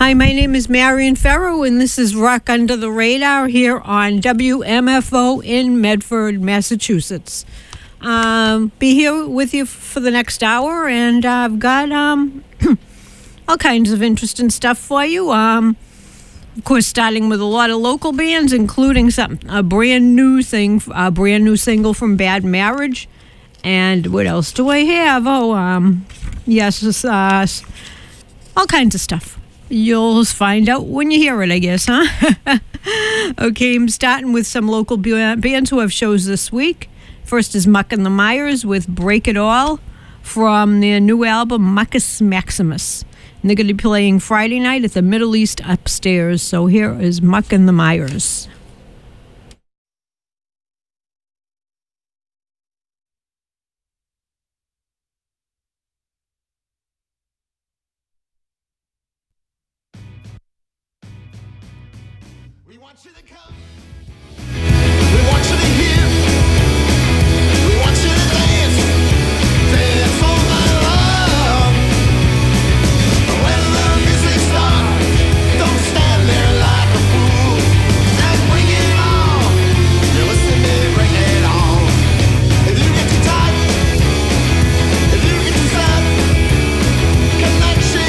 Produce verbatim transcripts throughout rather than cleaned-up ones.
Hi, my name is Marion Farrow, and this is Rock Under the Radar here on W M F O in Medford, Massachusetts. Um, be here with you for the next hour, and I've got um, all kinds of interesting stuff for you. Um, of course, starting with a lot of local bands, including some a brand new thing, a brand new single from Bad Marriage. And what else do I have? Oh, um, yes, uh, all kinds of stuff. You'll find out when you hear it, I guess, huh? Okay, I'm starting with some local bands who have shows this week. First is Muck and the Myers with Break It All from their new album, Muckus Maximus. And they're going to be playing Friday night at the Middle East Upstairs. So here is Muck and the Myers.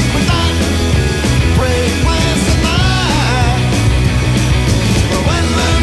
When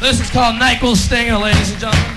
This is called NyQuil Stinger, ladies and gentlemen.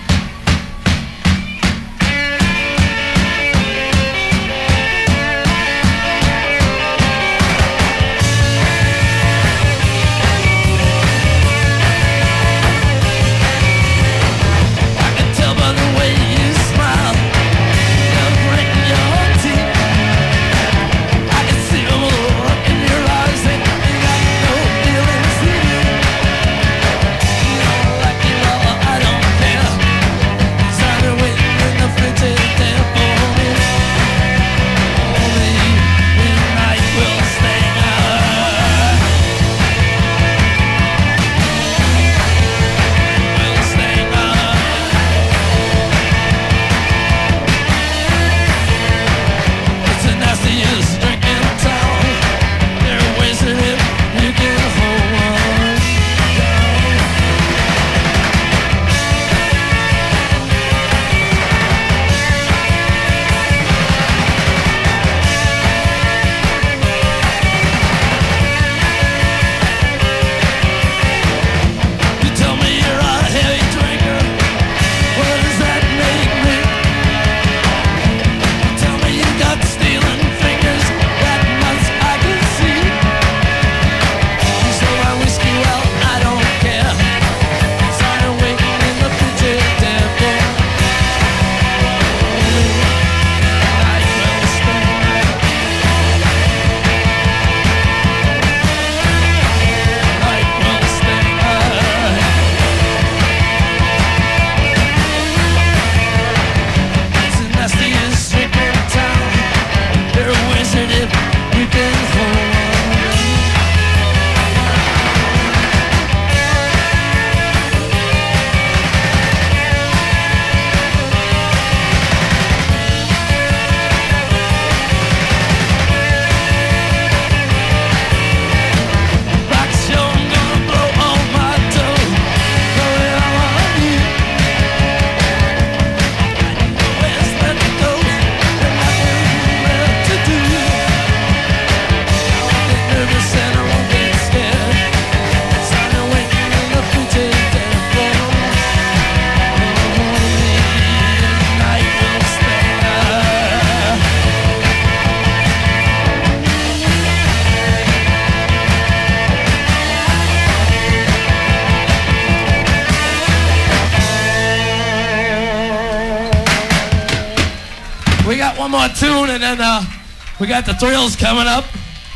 One more tune, and then uh, we got the Thrills coming up.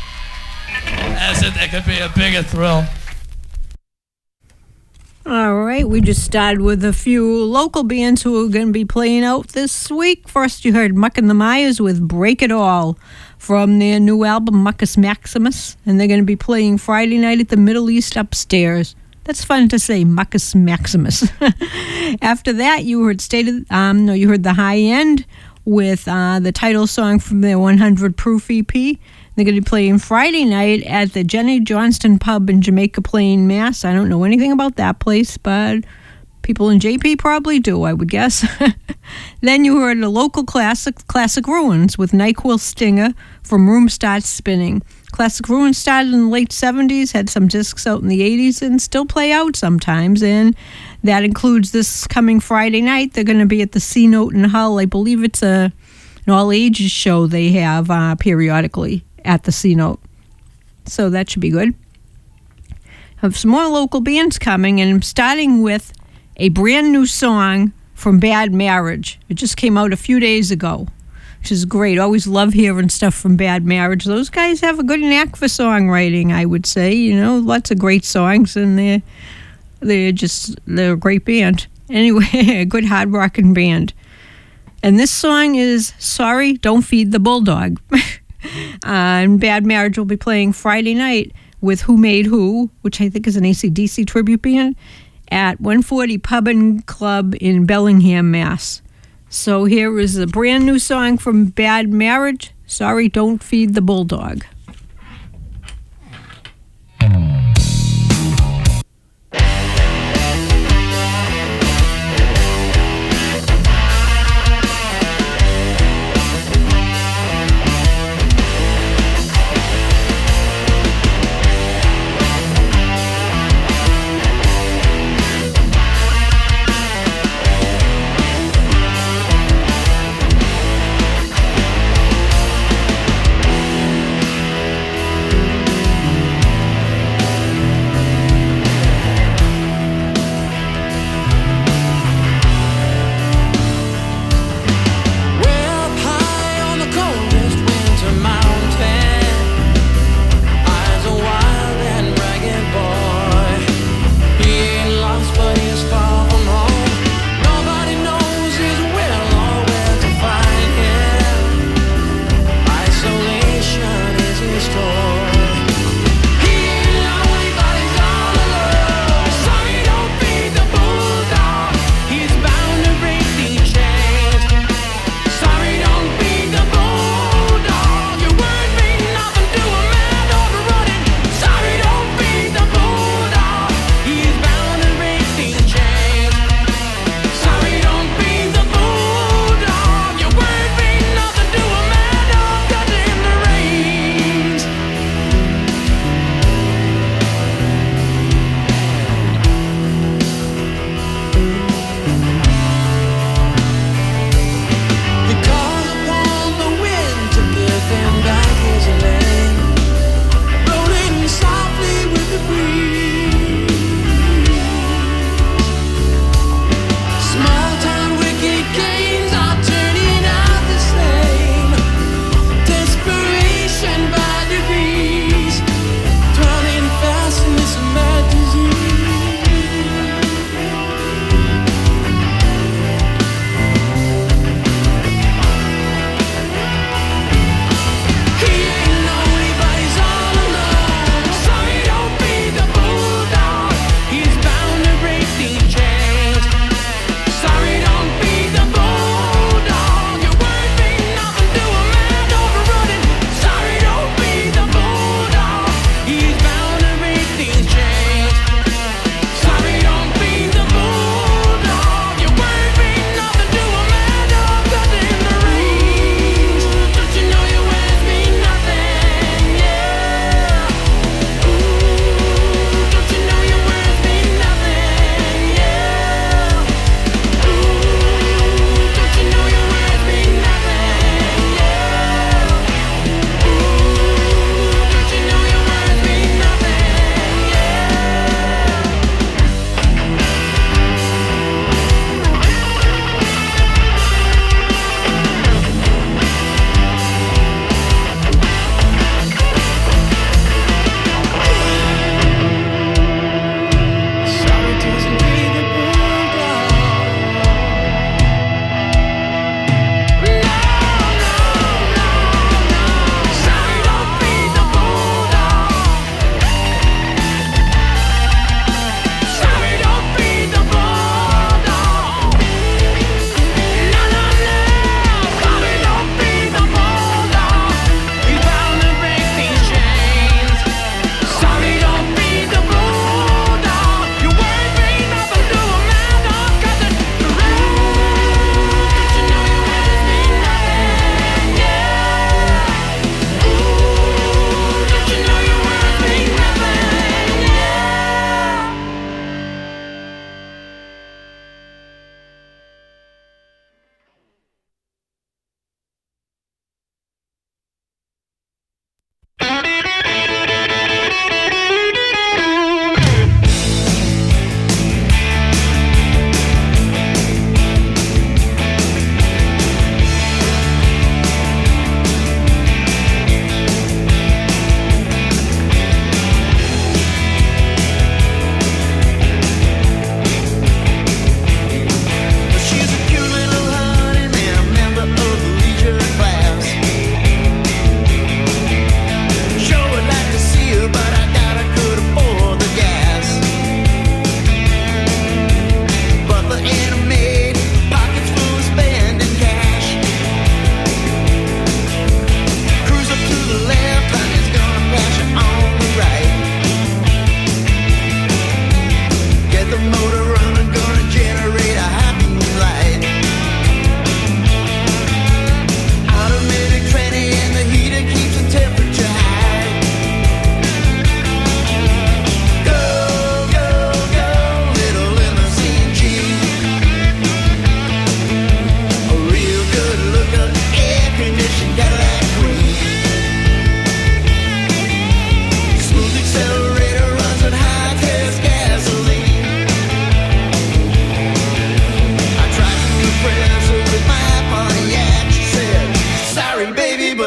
As it, it could be a bigger thrill. All right, we just started with a few local bands who are going to be playing out this week. First, you heard Muck and the Myers with Break It All from their new album, Muckus Maximus, and they're going to be playing Friday night at the Middle East Upstairs. That's fun to say, Muckus Maximus. After that, you heard State of, um, no, you heard The High End with uh, the title song from their one hundred proof E P. They're going to be playing Friday night at the Jenny Johnston Pub in Jamaica Plain, Mass. I don't know anything about that place, but people in J P probably do, I would guess. Then you heard a local classic, Classic Ruins, with NyQuil Stinger from Room Starts Spinning. Classic Ruins started in the late seventies, had some discs out in the eighties, and still play out sometimes, and that includes this coming Friday night. They're going to be at the C Note in Hull. I believe it's a an all-ages show they have uh, periodically at the C Note. So that should be good. Have some more local bands coming, and I'm starting with a brand new song from Bad Marriage. It just came out a few days ago, which is great. Always love hearing stuff from Bad Marriage. Those guys have a good knack for songwriting, I would say. You know, lots of great songs, and they're, they're just, they're a great band. Anyway, a good hard rocking band. And this song is Sorry, Don't Feed the Bulldog. uh, and Bad Marriage will be playing Friday night with Who Made Who, which I think is an A C D C tribute band, at one forty Pub and Club in Bellingham, Mass. So here is a brand new song from Bad Marriage, Sorry, Don't Feed the Bulldog.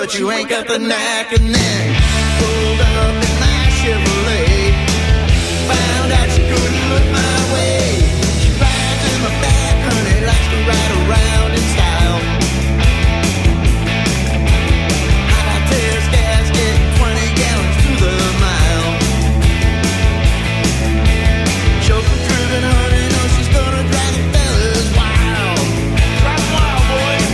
but you ain't got the knack. And then pulled up in my Chevrolet, found out she couldn't look my way. She rides in my back, honey, likes to ride around in style. High test gas, get twenty gallons to the mile. Chauffeur driven, honey, knows she's gonna drive the fellas wild. Drive 'em wild, boys.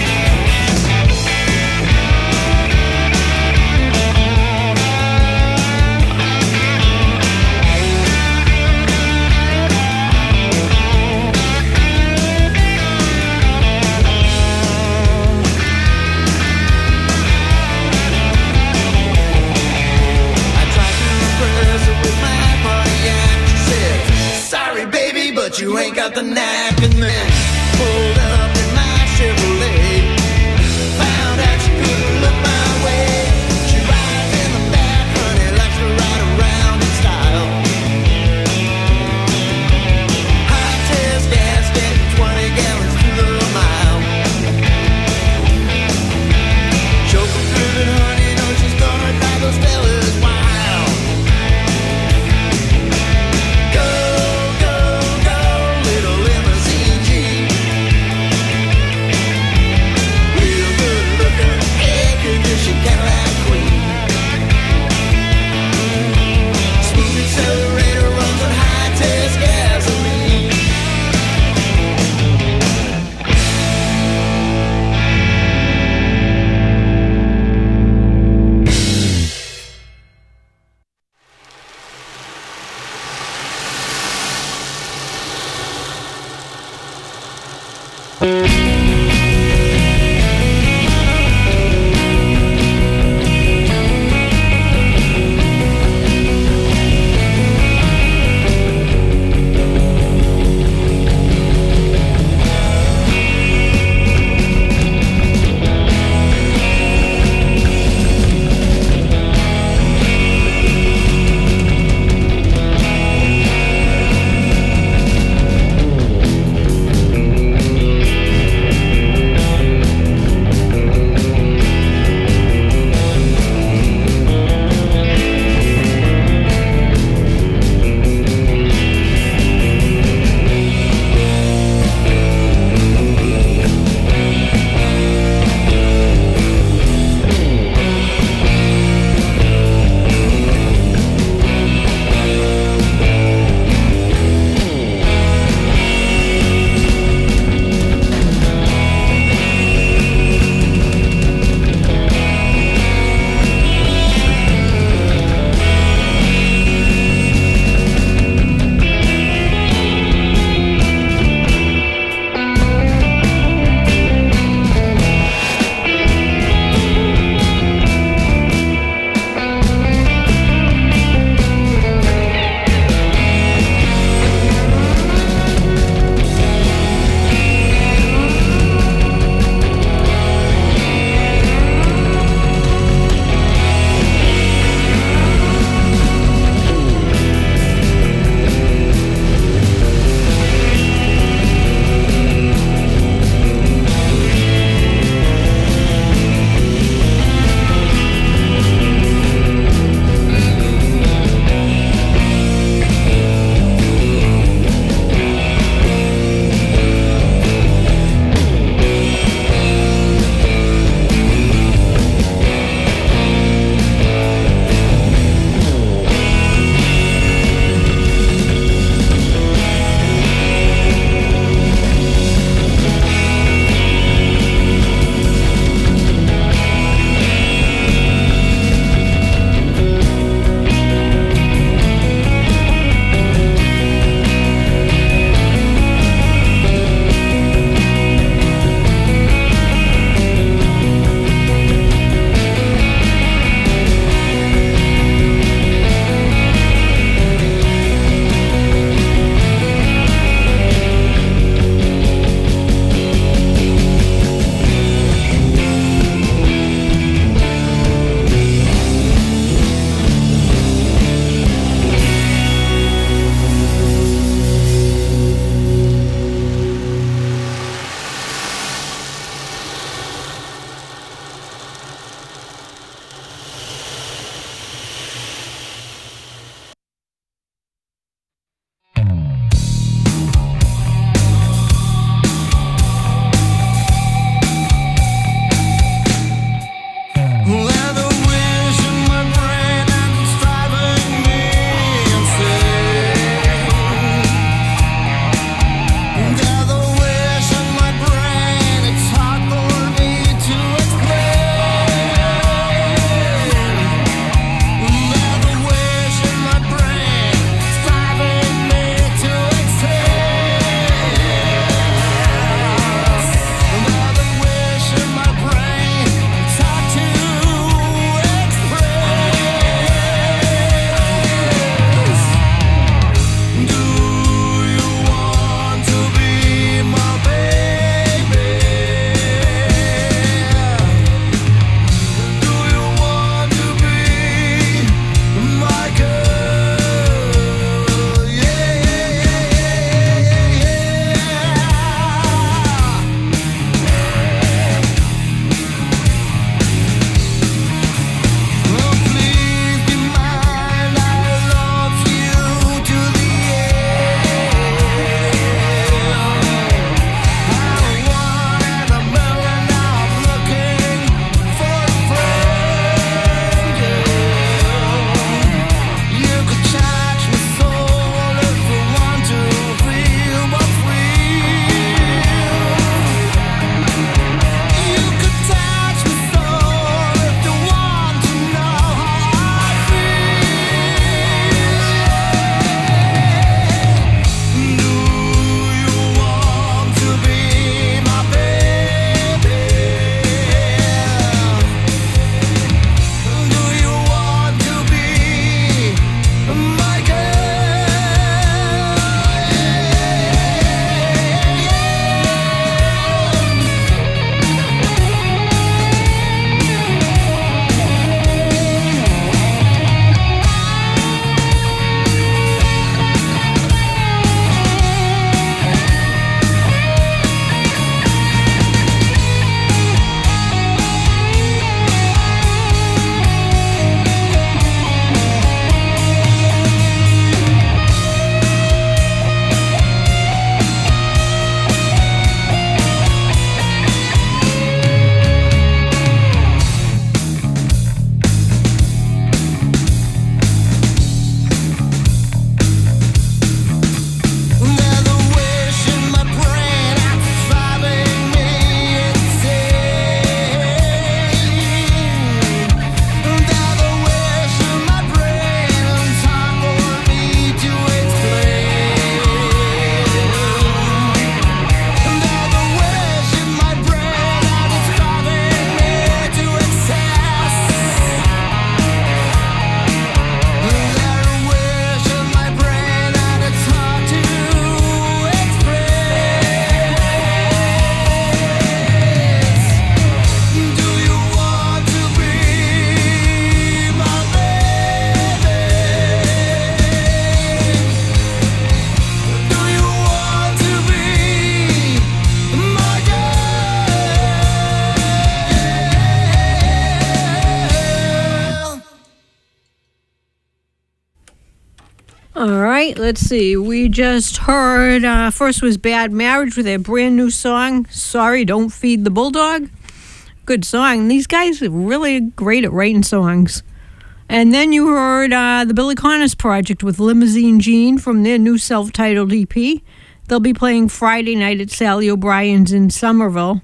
All right, let's see. We just heard, uh, first was Bad Marriage with their brand new song, Sorry, Don't Feed the Bulldog. Good song. These guys are really great at writing songs. And then you heard uh, the Billy Connors Project with Limousine Jean from their new self-titled E P. They'll be playing Friday night at Sally O'Brien's in Somerville.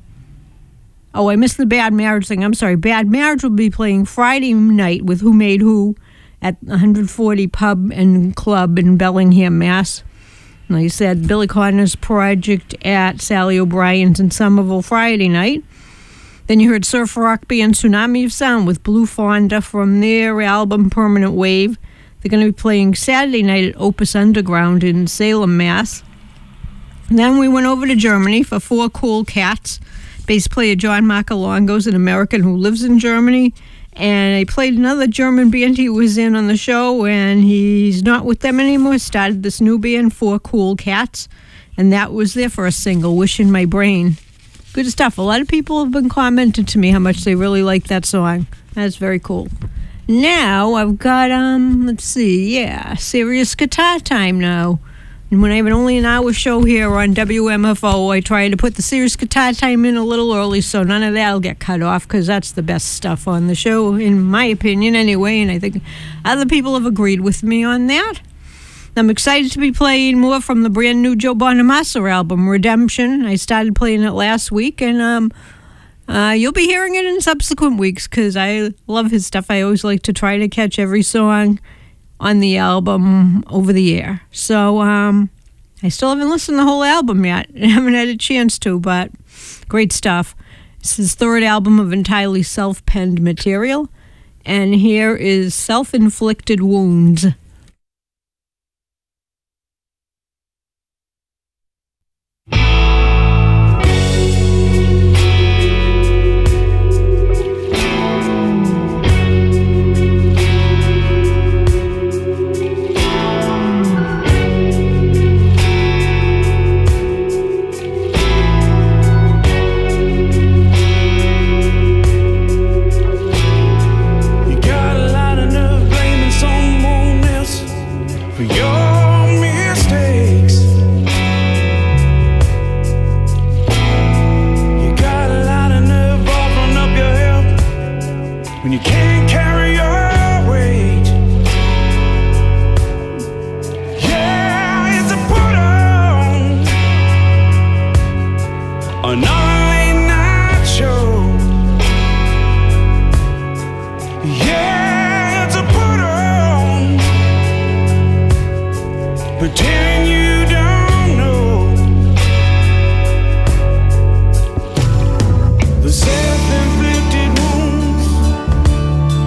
Oh, I missed the Bad Marriage thing. I'm sorry. Bad Marriage will be playing Friday night with Who Made Who at one forty Pub and Club in Bellingham, Mass. Like I said, Billy Connors Project at Sally O'Brien's in Somerville Friday night. Then you heard surf rock band Tsunami of Sound with Blue Fonda from their album Permanent Wave. They're going to be playing Saturday night at Opus Underground in Salem, Mass. And then we went over to Germany for Four Cool Cats. Bass player John Macalongo is an American who lives in Germany. And I played another German band he was in on the show, and he's not with them anymore. Started this new band, Four Cool Cats. And that was their first single, Wish in My Brain. Good stuff. A lot of people have been commenting to me how much they really like that song. That's very cool. Now I've got, um, let's see, yeah, serious guitar time now. And when I have an only an hour show here on W M F O, I try to put the serious guitar time in a little early so none of that will get cut off, because that's the best stuff on the show, in my opinion anyway, and I think other people have agreed with me on that. I'm excited to be playing more from the brand new Joe Bonamassa album, Redemption. I started playing it last week, and um, uh, you'll be hearing it in subsequent weeks because I love his stuff. I always like to try to catch every song on the album over the air. So um, I still haven't listened to the whole album yet. I haven't had a chance to, but great stuff. It's his third album of entirely self-penned material, and here is Self-Inflicted Wounds. Self-inflicted wounds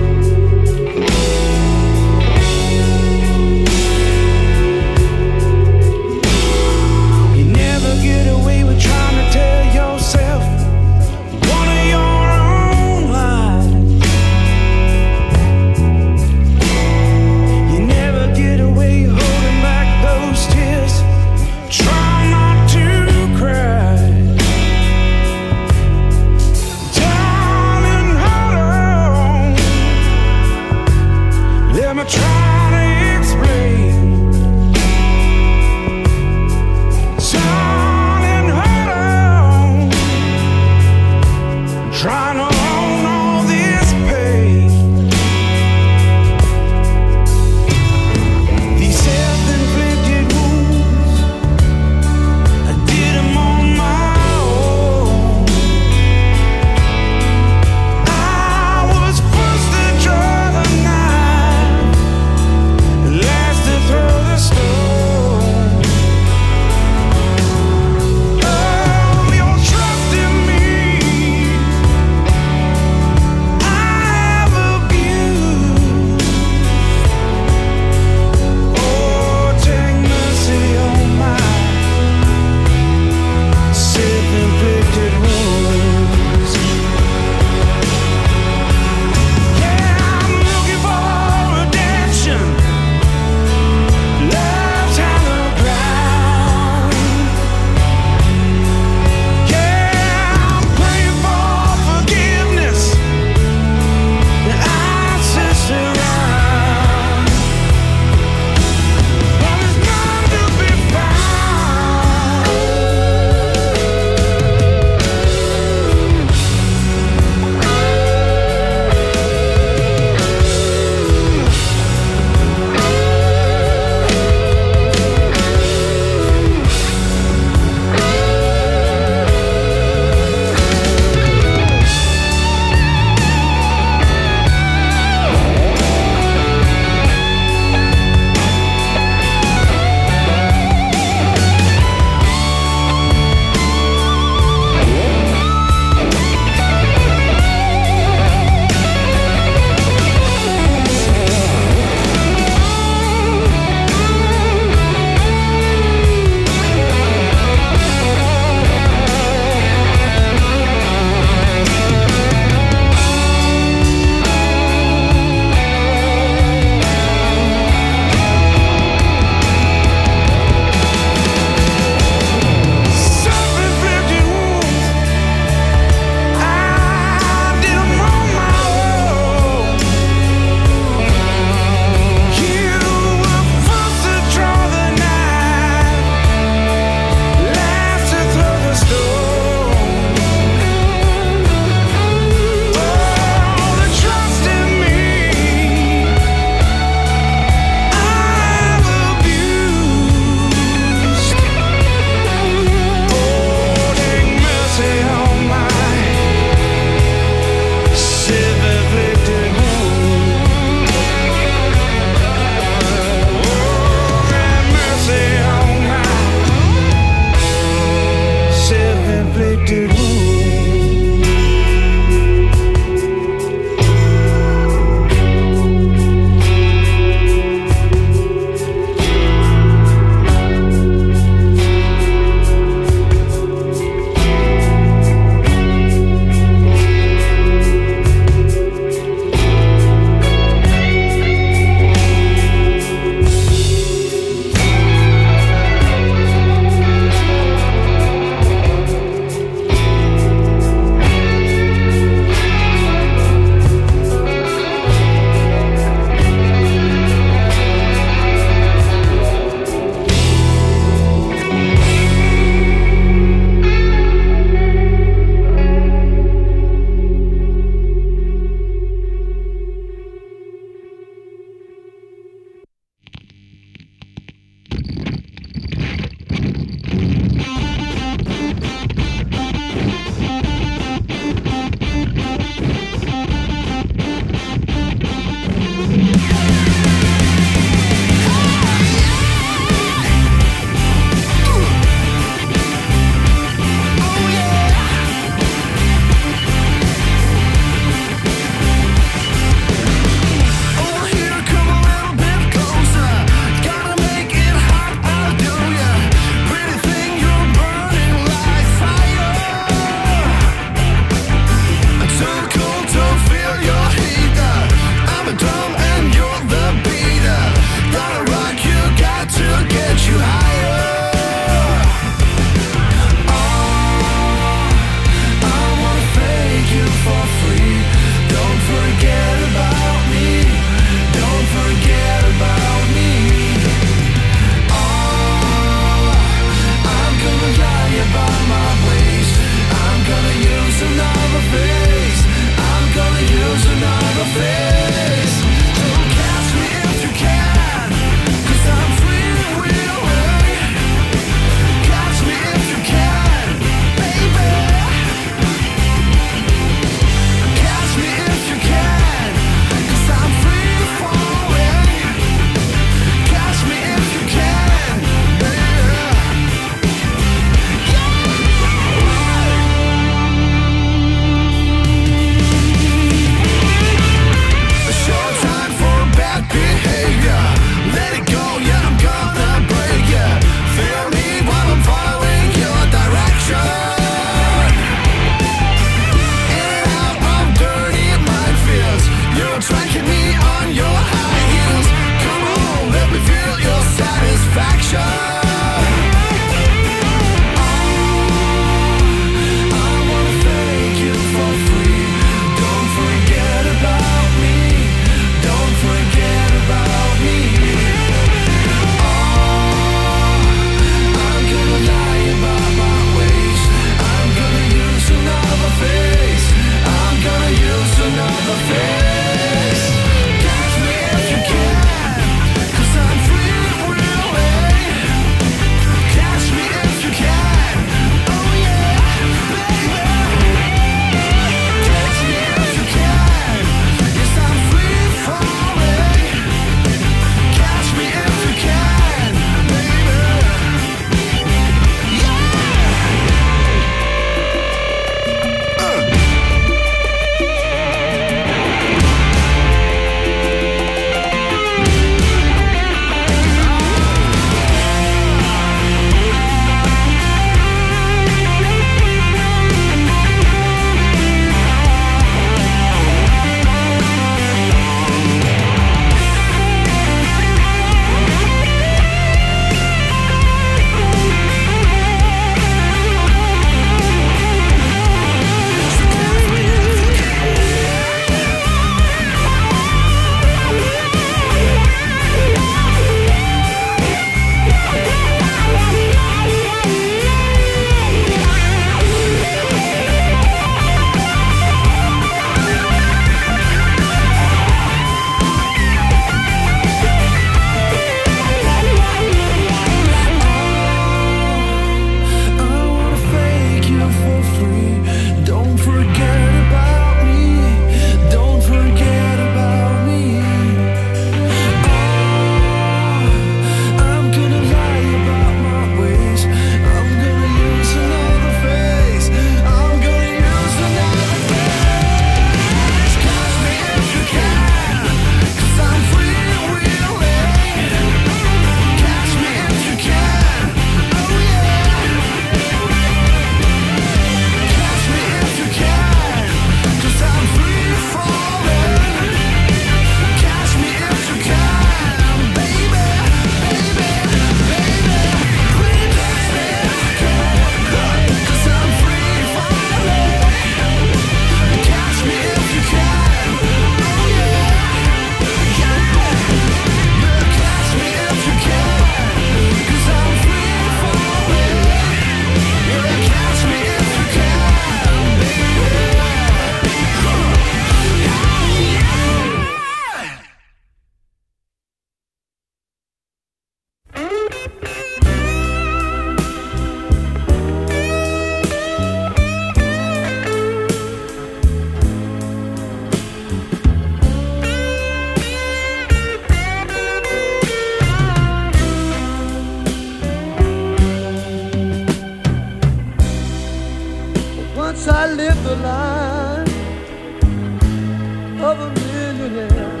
of a millionaire.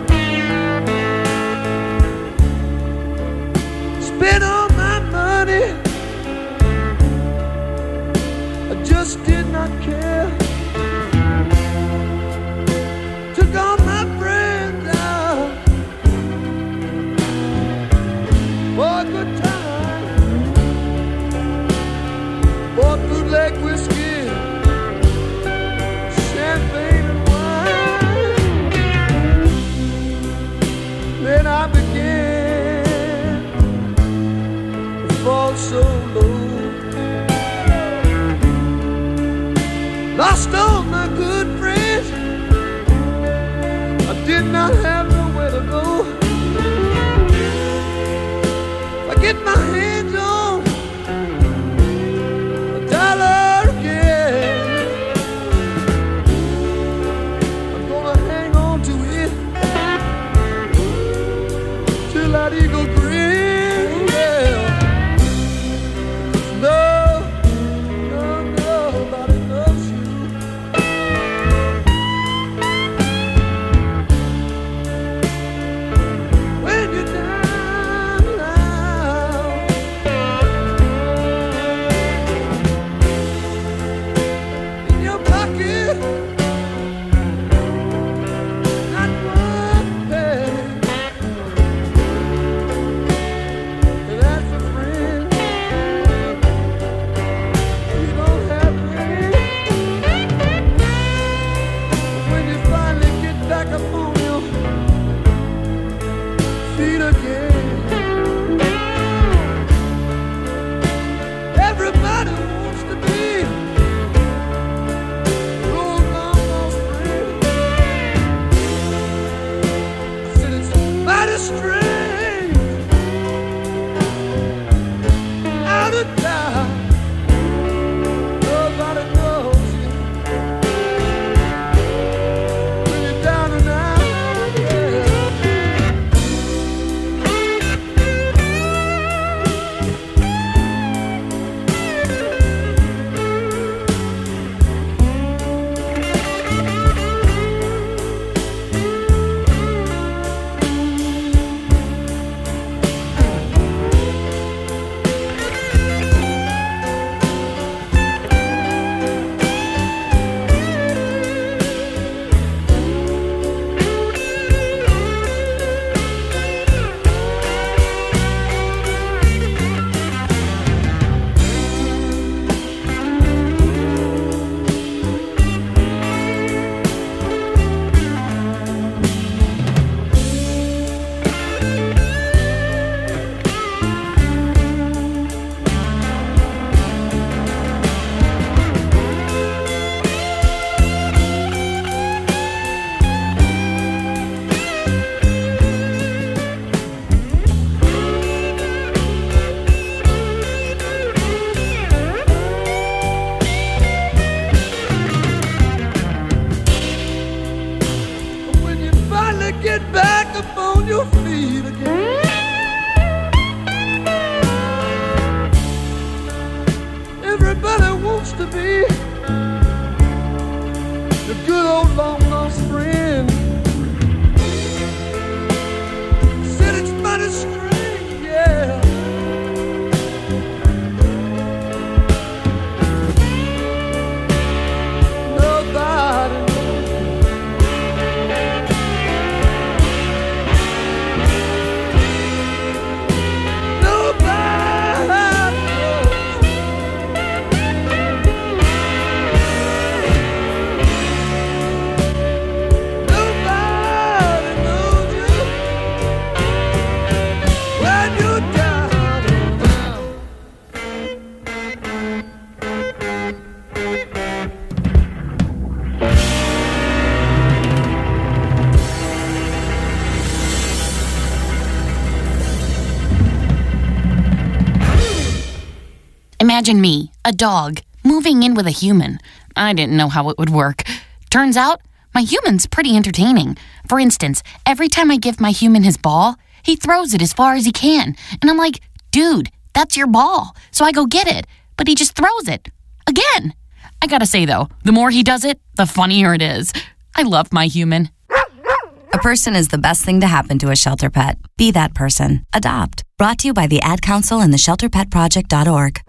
Spent all my money, I just did not care. Took all my friends out for a good time. Bought bootleg whiskey, champagne and wine. Then I began to fall so low. Lost all my good friends, I did not have nowhere to go. If I get my hands on a dollar again, I'm gonna hang on to it till that eagle grin. Yeah. No, no, nobody loves you. When you're down and out, in your pocket, not one penny. And as a friend, you don't have any. When you finally get back up on your feet again, everybody wants to be your long-lost friend. I said it's mighty strange, out of doubt, nobody knows you when you're down and out. Yeah. When you finally get back up on your feet again, everybody wants to be the good old long-lost friend. Said it's mighty strange, yeah. Nobody knows you. Nobody knows you. Nobody knows you when you're down and out. Imagine me, a dog, moving in with a human. I didn't know how it would work. Turns out, my human's pretty entertaining. For instance, every time I give my human his ball, he throws it as far as he can. And I'm like, dude, that's your ball. So I go get it. But he just throws it. Again. I gotta say, though, the more he does it, the funnier it is. I love my human. A person is the best thing to happen to a shelter pet. Be that person. Adopt. Brought to you by the Ad Council and the shelter pet project dot org.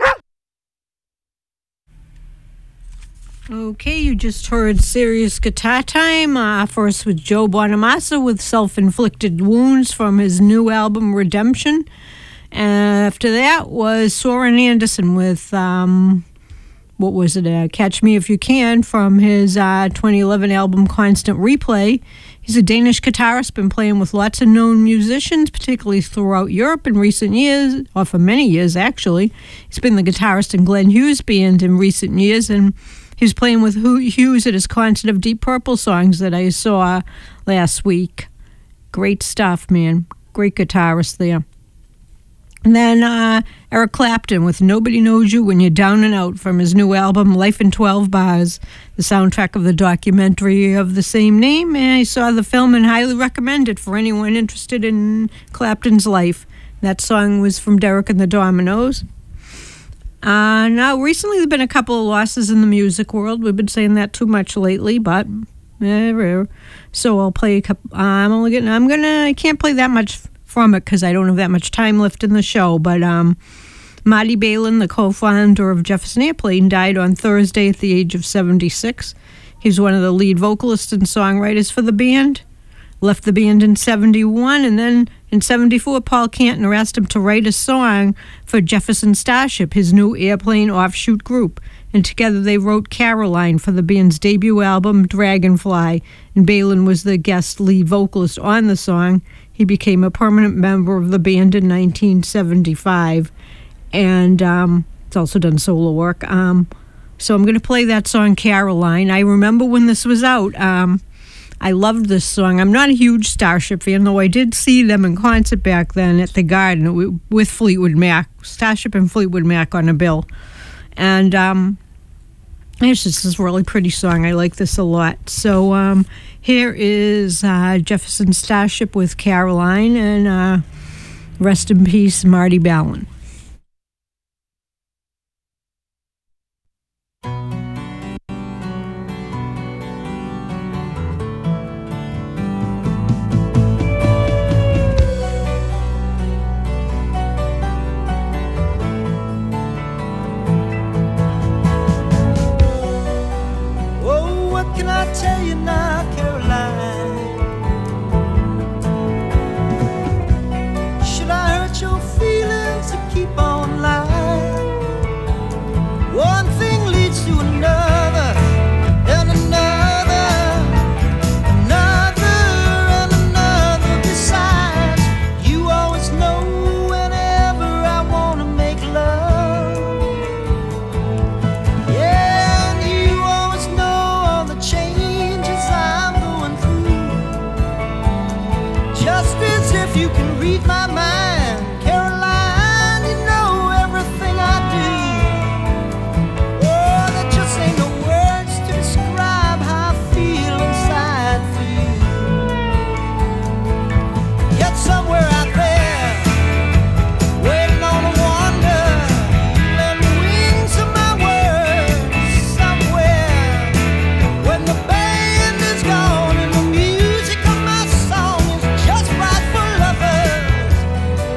Okay, you just heard Serious Guitar Time. Uh, first with Joe Bonamassa with Self-Inflicted Wounds from his new album Redemption. And after that was Soren Anderson with, um, what was it, uh, Catch Me If You Can from his uh, twenty eleven album Constant Replay. He's a Danish guitarist, been playing with lots of known musicians, particularly throughout Europe in recent years, or for many years actually. He's been the guitarist in Glenn Hughes' band in recent years, and he was playing with Hughes at his concert of Deep Purple songs that I saw last week. Great stuff, man. Great guitarist there. And then uh, Eric Clapton with Nobody Knows You When You're Down and Out from his new album Life in twelve Bars, the soundtrack of the documentary of the same name. And I saw the film and highly recommend it for anyone interested in Clapton's life. That song was from Derek and the Dominoes. Uh, now, recently there have been a couple of losses in the music world. We've been saying that too much lately, but eh, so I'll play a couple. Uh, I'm only getting. I'm gonna. I can't play that much from it because I don't have that much time left in the show. But um, Marty Balin, the co-founder of Jefferson Airplane, died on Thursday at the age of seventy-six. He's one of the lead vocalists and songwriters for the band. Left the band in seventy-one, and then in seventy-four, Paul Kantner asked him to write a song for Jefferson Starship, his new airplane offshoot group. And together they wrote Caroline for the band's debut album, Dragonfly. And Balin was the guest lead vocalist on the song. He became a permanent member of the band in nineteen seventy-five. And um, it's also done solo work. Um, so I'm going to play that song, Caroline. I remember when this was out. Um, I loved this song. I'm not a huge Starship fan, though I did see them in concert back then at the Garden with Fleetwood Mac, Starship and Fleetwood Mac on a bill. And um, it's just this really pretty song. I like this a lot. So um, here is uh, Jefferson Starship with Caroline, and uh, rest in peace, Marty Balin. Tell you now, Caroline, should I hurt your feelings to keep on lying? One thing leads to another, and another, another, and another. Besides, you always know whenever I want to make love. Yeah, and you always know all the change I'm going through, just as if you can read my mind. Caroline, you know everything I do. Oh, there just ain't no words to describe how I feel inside for you. Yet somewhere out there, waiting on a wonder, you lend wings to my words. Somewhere when the band is gone and the music of my song is just right for lovers.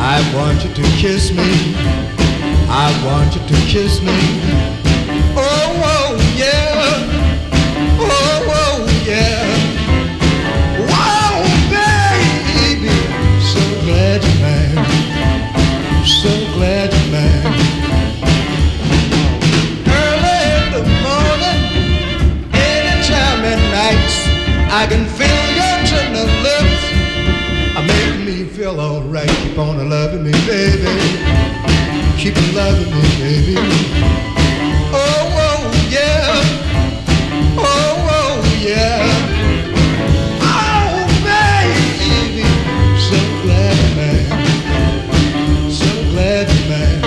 I want you to kiss me. I want you to kiss me. Oh, oh, yeah. Oh, oh, yeah. Wow, baby. So glad you're mine. So glad you're mine. Early in the morning, anytime at night, I can feel your tender lips. Make me feel alright. Keep on loving me, baby. Keep on loving me, baby. Oh, oh, yeah. Oh, oh, yeah. Oh, baby. So glad you're mine. So glad you're mine.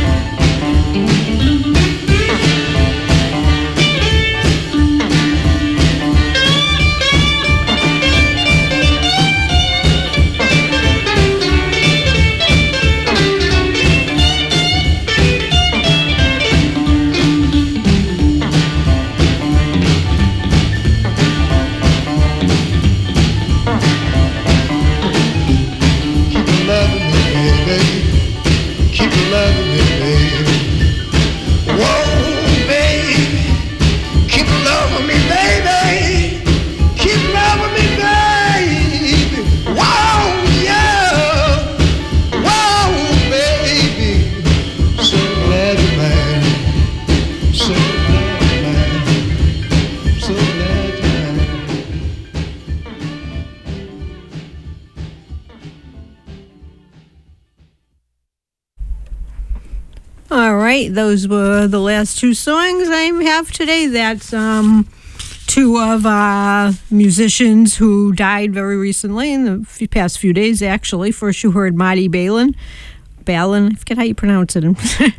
Those were the last two songs I have today. That's um, two of uh, musicians who died very recently, in the few, past few days, actually. First, you heard Marty Balin. Balin, I forget how you pronounce it.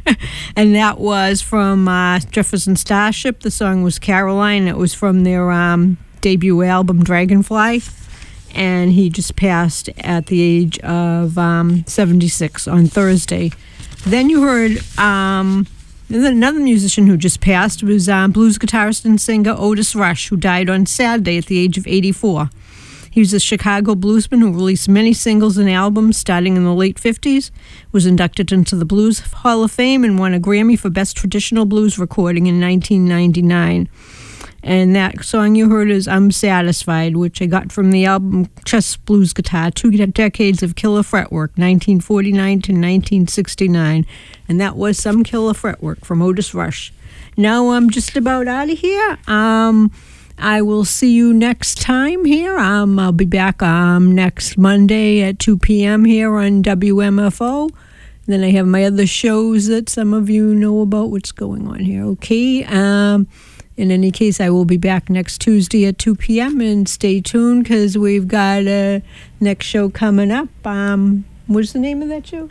And that was from uh, Jefferson Starship. The song was Caroline. It was from their um, debut album, Dragonfly. And he just passed at the age of um, seventy-six on Thursday. Then you heard um, another musician who just passed was um, blues guitarist and singer Otis Rush, who died on Saturday at the age of eighty-four. He was a Chicago bluesman who released many singles and albums starting in the late fifties, was inducted into the Blues Hall of Fame, and won a Grammy for Best Traditional Blues Recording in nineteen ninety-nine. And that song you heard is I'm Satisfied, which I got from the album Chess Blues Guitar, Two Decades of Killer Fretwork, nineteen forty-nine to nineteen sixty-nine. And that was some killer fretwork from Otis Rush. Now I'm just about out of here. Um, I will see you next time here. Um, I'll be back um, next Monday at two p.m. here on W M F O. Then I have my other shows that some of you know about what's going on here. Okay. Um... In any case, I will be back next Tuesday at two p.m. and stay tuned because we've got a next show coming up. Um, what's the name of that show?